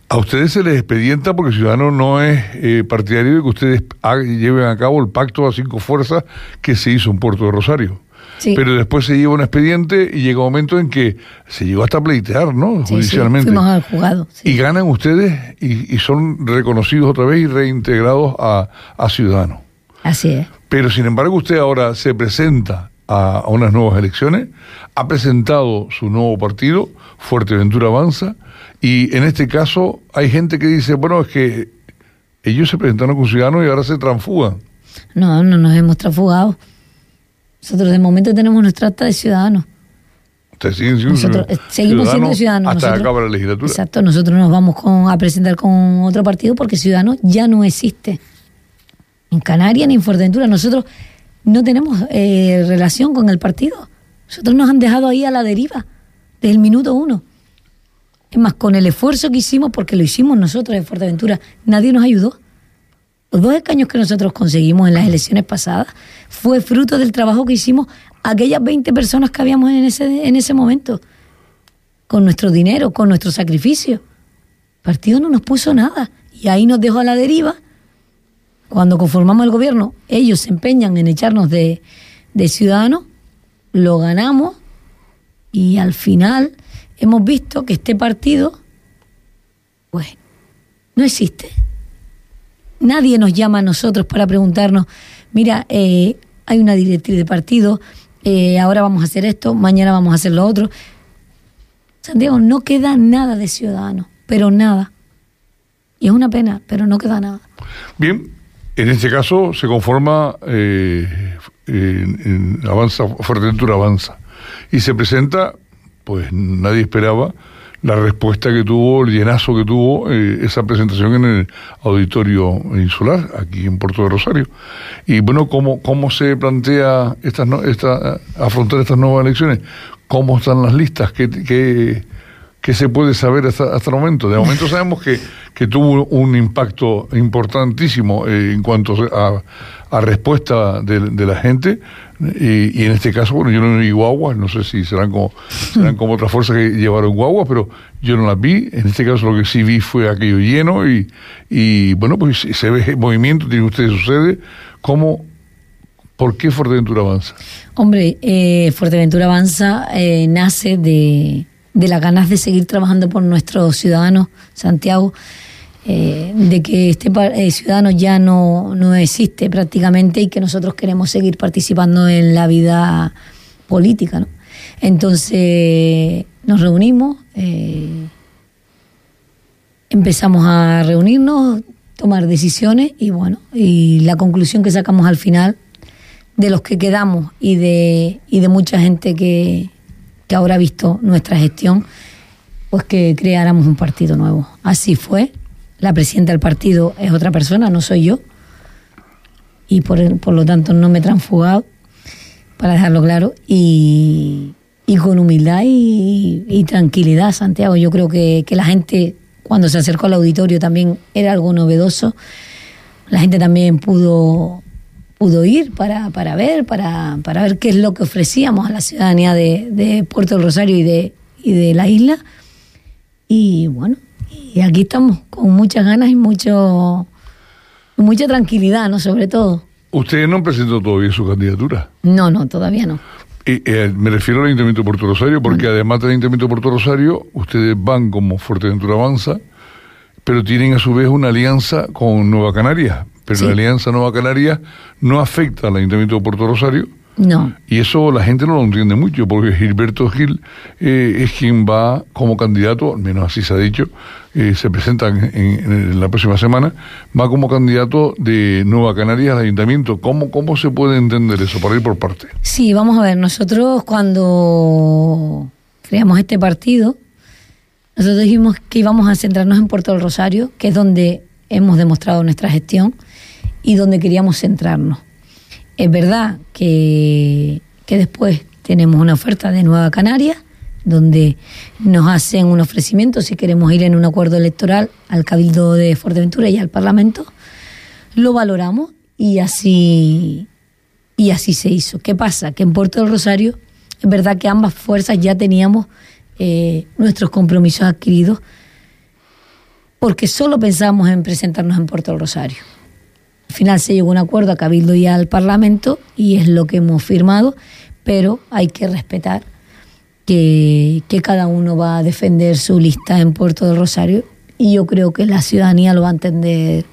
A ustedes se les expedienta porque Ciudadanos no es eh, partidario de que ustedes ha, lleven a cabo el pacto a cinco fuerzas que se hizo en Puerto de Rosario. Sí. Pero después se lleva un expediente y llega un momento en que se llegó hasta a pleitear, ¿no? Sí, judicialmente. Sí, fuimos al juzgado. Sí. Y ganan ustedes y, y son reconocidos otra vez y reintegrados a, a Ciudadanos. Así es. Pero sin embargo usted ahora se presenta a, a unas nuevas elecciones, ha presentado su nuevo partido, Fuerteventura Avanza, y en este caso hay gente que dice, bueno, es que ellos se presentaron con Ciudadanos y ahora se transfugan. No, no nos hemos transfugado. Nosotros de momento tenemos nuestra acta de ciudadanos. Ustedes siguen siendo nosotros ciudadanos, seguimos siendo ciudadanos. Hasta nosotros, que acabe la legislatura. Exacto, nosotros nos vamos con, a presentar con otro partido porque Ciudadanos ya no existe. En Canarias ni en Fuerteventura. Nosotros no tenemos eh, relación con el partido. Nosotros nos han dejado ahí a la deriva desde el minuto uno. Es más, con el esfuerzo que hicimos, porque lo hicimos nosotros en Fuerteventura, nadie nos ayudó. Los dos escaños que nosotros conseguimos en las elecciones pasadas fue fruto del trabajo que hicimos aquellas veinte personas que habíamos en ese, en ese momento. Con nuestro dinero, con nuestro sacrificio. El partido no nos puso nada. Y ahí nos dejó a la deriva. Cuando conformamos el gobierno, ellos se empeñan en echarnos de, de Ciudadanos, lo ganamos y al final hemos visto que este partido, pues, no existe. Nadie nos llama a nosotros para preguntarnos, mira, eh, hay una directriz de partido, eh, ahora vamos a hacer esto, mañana vamos a hacer lo otro. Santiago, no queda nada de Ciudadanos, pero nada. Y es una pena, pero no queda nada. Bien, en este caso se conforma eh, en, en Avanza, Fuerteventura Avanza. Y se presenta, pues nadie esperaba la respuesta que tuvo, el llenazo que tuvo eh, esa presentación en el auditorio insular, aquí en Puerto de Rosario. Y bueno, ¿cómo, cómo se plantea estas no, esta, afrontar estas nuevas elecciones? ¿Cómo están las listas? ¿Qué, qué, qué se puede saber hasta, hasta el momento? De momento sabemos que, que tuvo un impacto importantísimo eh, en cuanto a, a respuesta de, de la gente. Y, y en este caso, bueno, yo no vi guaguas, no sé si serán como, serán como otras fuerzas que llevaron guaguas, pero yo no las vi. En este caso lo que sí vi fue aquello lleno y, y bueno, pues se ve movimiento, tiene ustedes su sede. ¿Cómo, por qué Fuerteventura Avanza? Hombre, eh, Fuerteventura Avanza eh, nace de, de las ganas de seguir trabajando por nuestros ciudadanos, Santiago, Eh, de que este eh, ciudadano ya no, no existe prácticamente y que nosotros queremos seguir participando en la vida política, ¿no? Entonces nos reunimos, eh, empezamos a reunirnos, tomar decisiones y bueno, y la conclusión que sacamos al final de los que quedamos y de, y de mucha gente que, que ahora ha visto nuestra gestión, pues que creáramos un partido nuevo. Así fue. La presidenta del partido es otra persona, no soy yo. Y por, el, por lo tanto no me he transfugado, para dejarlo claro. Y, y con humildad y, y tranquilidad, Santiago. Yo creo que, que la gente, cuando se acercó al auditorio, también era algo novedoso. La gente también pudo, pudo ir para, para ver, para, para ver qué es lo que ofrecíamos a la ciudadanía de, de Puerto del Rosario y de, y de la isla. Y bueno, y aquí estamos con muchas ganas y mucho mucha tranquilidad, ¿no? Sobre todo. ¿Ustedes no han presentado todavía su candidatura? No, no, todavía no. Y, eh, me refiero al Ayuntamiento de Puerto Rosario, porque bueno, además del Ayuntamiento de Puerto Rosario, ustedes van como Fuerteventura Avanza, pero tienen a su vez una alianza con Nueva Canarias. Pero sí, la alianza Nueva Canarias no afecta al Ayuntamiento de Puerto Rosario. No. Y eso la gente no lo entiende mucho, porque Gilberto Gil eh, es quien va como candidato, al menos así se ha dicho, eh, se presenta en, en, en la próxima semana, va como candidato de Nueva Canarias al ayuntamiento. ¿Cómo, cómo se puede entender eso, para ir por parte? Sí, vamos a ver, nosotros cuando creamos este partido, nosotros dijimos que íbamos a centrarnos en Puerto del Rosario, que es donde hemos demostrado nuestra gestión y donde queríamos centrarnos. Es verdad que, que después tenemos una oferta de Nueva Canarias, donde nos hacen un ofrecimiento si queremos ir en un acuerdo electoral al Cabildo de Fuerteventura y al Parlamento. Lo valoramos y así, y así se hizo. ¿Qué pasa? Que en Puerto del Rosario es verdad que ambas fuerzas ya teníamos eh, nuestros compromisos adquiridos porque solo pensamos en presentarnos en Puerto del Rosario. Al final se llegó a un acuerdo a Cabildo y al Parlamento y es lo que hemos firmado, pero hay que respetar que, que cada uno va a defender su lista en Puerto del Rosario y yo creo que la ciudadanía lo va a entender,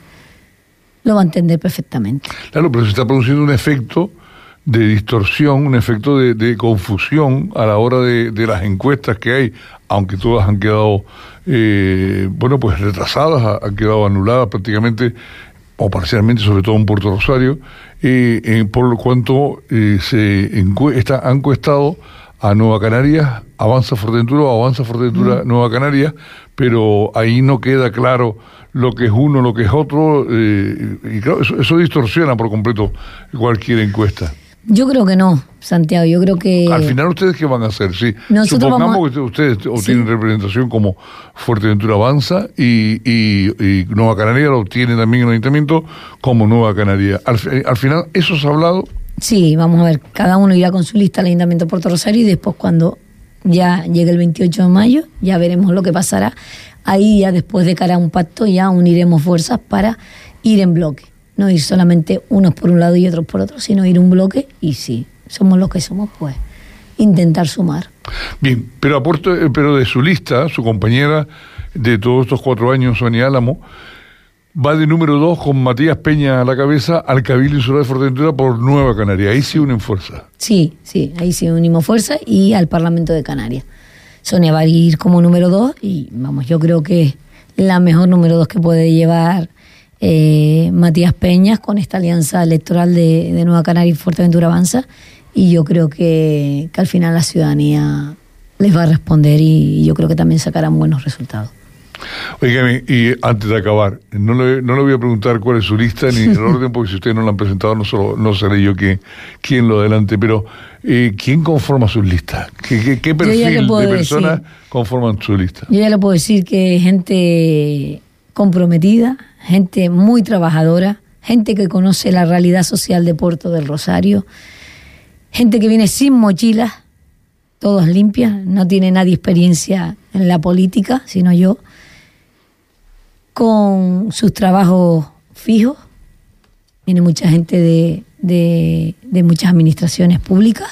lo va a entender perfectamente. Claro, pero se está produciendo un efecto de distorsión, un efecto de, de confusión a la hora de, de las encuestas que hay, aunque todas han quedado, eh, bueno, pues retrasadas, han quedado anuladas prácticamente o parcialmente, sobre todo en Puerto Rosario, eh, eh, por lo cuanto eh, se encue- está, han encuestado a Nueva Canarias, avanza Fuerteventura o avanza Fuerteventura, mm. Nueva Canarias, pero ahí no queda claro lo que es uno, lo que es otro, eh, y claro, eso, eso distorsiona por completo cualquier encuesta. Yo creo que no, Santiago, yo creo que... Al final, ¿ustedes qué van a hacer? Sí, Nosotros supongamos vamos a... que ustedes sí. obtienen representación como Fuerteventura Avanza y, y, y Nueva Canaria lo obtiene también el Ayuntamiento como Nueva Canaria. Al, al final, ¿eso se ha hablado? Sí, vamos a ver, cada uno irá con su lista al Ayuntamiento de Puerto Rosario y después cuando ya llegue el veintiocho de mayo, ya veremos lo que pasará. Ahí ya después de cara a un pacto ya uniremos fuerzas para ir en bloque. No ir solamente unos por un lado y otros por otro, sino ir un bloque y si somos los que somos, pues intentar sumar. Bien, pero a Puerto, pero de su lista, su compañera de todos estos cuatro años, Sonia Álamo, va de número dos con Matías Peña a la cabeza al Cabildo Insular de Fuerteventura por Nueva Canaria. Ahí sí unen fuerza. Sí, sí, ahí sí unimos fuerza y al Parlamento de Canarias. Sonia va a ir como número dos y vamos, yo creo que es la mejor número dos que puede llevar eh, Matías Peñas con esta alianza electoral de, de Nueva Canaria y Fuerteventura Avanza y yo creo que, que al final la ciudadanía les va a responder y, y yo creo que también sacarán buenos resultados. Oígame, y antes de acabar, no le, no le voy a preguntar cuál es su lista ni el orden, porque si ustedes no la han presentado, no, solo, no seré yo quien, quien lo adelante, pero eh, ¿quién conforma sus listas? ¿Qué, qué, qué perfil de personas decir, conforman su lista? Yo ya le puedo decir que gente comprometida, gente muy trabajadora, gente que conoce la realidad social de Puerto del Rosario, gente que viene sin mochilas, todas limpias, no tiene nadie experiencia en la política, sino yo, con sus trabajos fijos. Viene mucha gente de, de, de muchas administraciones públicas,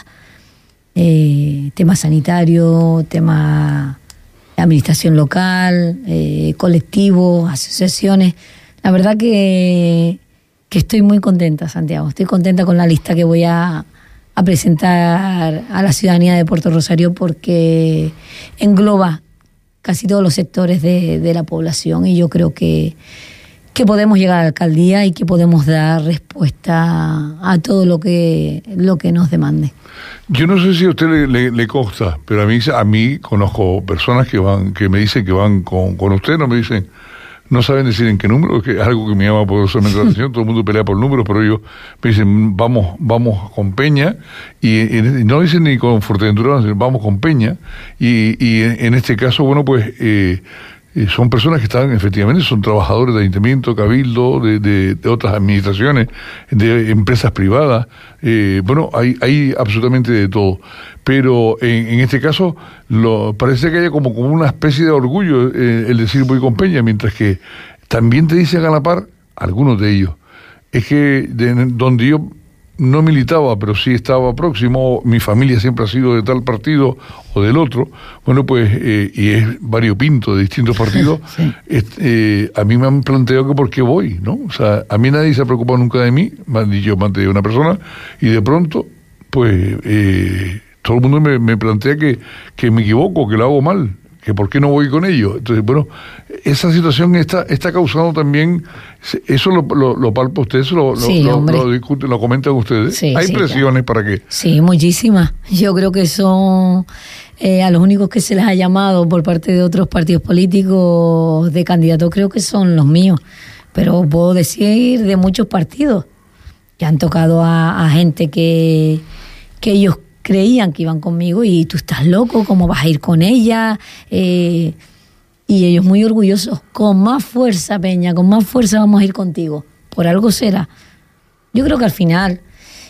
eh, tema sanitario, tema de administración local, eh, colectivos, asociaciones. La verdad que, que estoy muy contenta, Santiago. Estoy contenta con la lista que voy a, a presentar a la ciudadanía de Puerto Rosario porque engloba casi todos los sectores de, de la población y yo creo que, que podemos llegar a la alcaldía y que podemos dar respuesta a todo lo que, lo que nos demande. Yo no sé si a usted le, le, le consta, pero a mí a mí conozco personas que van que me dicen que van con, con usted, no me dicen, no saben decir en qué número, que es algo que me llama poderosamente la atención, todo el mundo pelea por números, pero ellos me dicen, vamos vamos con Peña, y, y no dicen ni con Fuerteventura, vamos con Peña, y, y en, en este caso, bueno, pues eh, son personas que están, efectivamente, son trabajadores de ayuntamiento, cabildo, de, de, de otras administraciones, de empresas privadas, eh, bueno, hay, hay absolutamente de todo. Pero en, en este caso lo, parece que haya como, como una especie de orgullo eh, el decir voy con Peña, mientras que también te dicen a la par, algunos de ellos, es que de, donde yo no militaba, pero sí estaba próximo, mi familia siempre ha sido de tal partido o del otro, bueno, pues, eh, y es variopinto de distintos partidos, sí. es, eh, a mí me han planteado que por qué voy, ¿no? O sea, a mí nadie se ha preocupado nunca de mí, me han dicho más de una persona, y de pronto, pues, eh, todo el mundo me, me plantea que, que me equivoco, que lo hago mal, que por qué no voy con ellos. Entonces, bueno, esa situación está está causando también, eso lo, lo, lo palpa usted, eso lo, sí, lo, lo, lo, discute, lo comentan ustedes. Sí, ¿Hay sí, presiones claro. para qué? Sí, muchísimas. Yo creo que son eh, a los únicos que se les ha llamado por parte de otros partidos políticos de candidatos, creo que son los míos. Pero puedo decir de muchos partidos que han tocado a, a gente que, que ellos creían que iban conmigo y tú estás loco, ¿cómo vas a ir con ella? Eh, y ellos muy orgullosos, con más fuerza, Peña, con más fuerza vamos a ir contigo, por algo será. Yo creo que al final,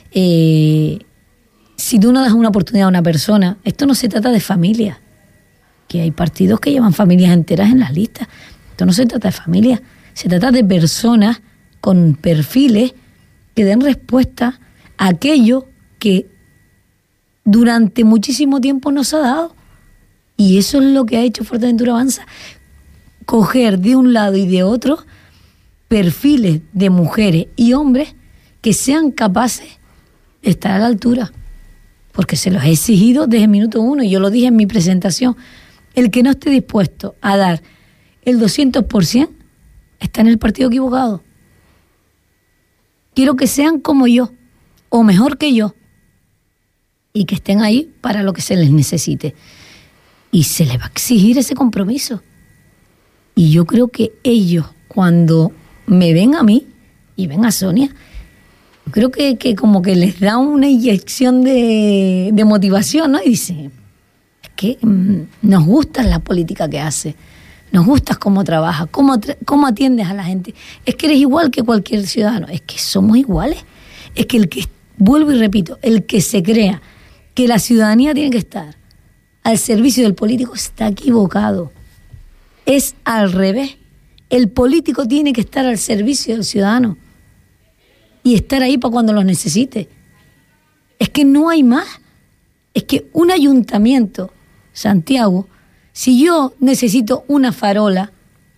eh, si tú no das una oportunidad a una persona, esto no se trata de familia, que hay partidos que llevan familias enteras en las listas, Esto no se trata de familia, se trata de personas con perfiles que den respuesta a aquello que durante muchísimo tiempo nos ha dado. Y eso es lo que ha hecho Fuerteventura Avanza, coger de un lado y de otro perfiles de mujeres y hombres que sean capaces de estar a la altura, porque se los he exigido desde el minuto uno, y yo lo dije en mi presentación. El que no esté dispuesto a dar el doscientos por ciento está en el partido equivocado. Quiero que sean como yo, o mejor que yo, y que estén ahí para lo que se les necesite. Y se les va a exigir ese compromiso. Y yo creo que ellos, cuando me ven a mí y ven a Sonia, yo creo que, que como que les da una inyección de, de motivación, ¿no? Y dicen, es que mmm, nos gusta la política que hace, nos gusta cómo trabaja, cómo, tra- cómo atiendes a la gente. Es que eres igual que cualquier ciudadano. Es que somos iguales. Es que el que, vuelvo y repito, el que se crea que la ciudadanía tiene que estar al servicio del político está equivocado. Es al revés. El político tiene que estar al servicio del ciudadano y estar ahí para cuando los necesite. Es que no hay más. Es que un ayuntamiento, Santiago, si yo necesito una farola,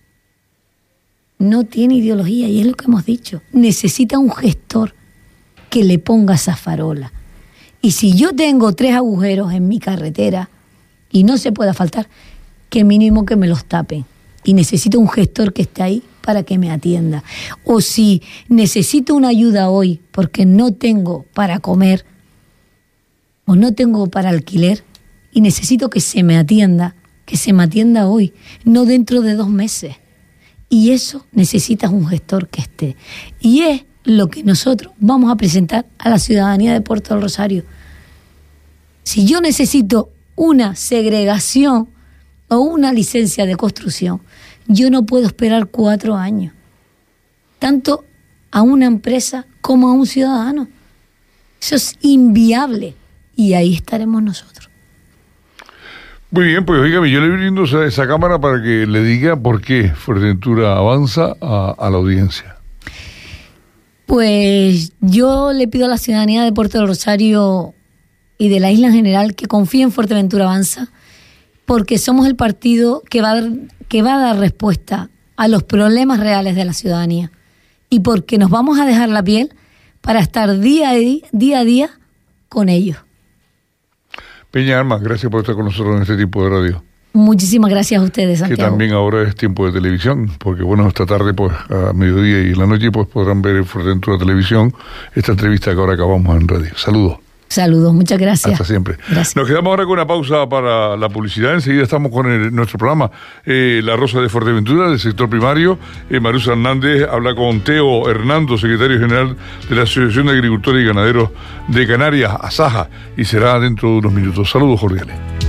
no tiene ideología, y es lo que hemos dicho. Necesita un gestor que le ponga esa farola. Y si yo tengo tres agujeros en mi carretera y no se pueda faltar, que mínimo que me los tapen. Y necesito un gestor que esté ahí para que me atienda. O si necesito una ayuda hoy porque no tengo para comer o no tengo para alquiler y necesito que se me atienda, que se me atienda hoy, no dentro de dos meses. Y eso necesitas un gestor que esté. Y es lo que nosotros vamos a presentar a la ciudadanía de Puerto del Rosario. Si yo necesito una segregación o una licencia de construcción, yo no puedo esperar cuatro años, tanto a una empresa como a un ciudadano. Eso es inviable, y ahí estaremos nosotros. Muy bien, pues oígame, yo le brindo esa, esa cámara para que le diga por qué Fuerteventura Avanza a, a la audiencia. Pues yo le pido a la ciudadanía de Puerto del Rosario y de la isla en general que confíe en Fuerteventura Avanza, porque somos el partido que va a dar, que va a dar respuesta a los problemas reales de la ciudadanía, y porque nos vamos a dejar la piel para estar día a día, día, a día con ellos. Peña Armas, gracias por estar con nosotros en este tiempo de radio. Muchísimas gracias a ustedes, Santiago. Que también ahora es tiempo de televisión, porque bueno, esta tarde, pues a mediodía y en la noche, pues podrán ver en Fuerteventura Televisión esta entrevista que ahora acabamos en radio. Saludos. Saludos, muchas gracias. Hasta siempre. Gracias. Nos quedamos ahora con una pausa para la publicidad. Enseguida estamos con el, nuestro programa eh, La Rosa de Fuerteventura, del sector primario. Eh, Marusa Hernández habla con Teo Hernando, secretario general de la Asociación de Agricultores y Ganaderos de Canarias, ASAJA, y será dentro de unos minutos. Saludos cordiales.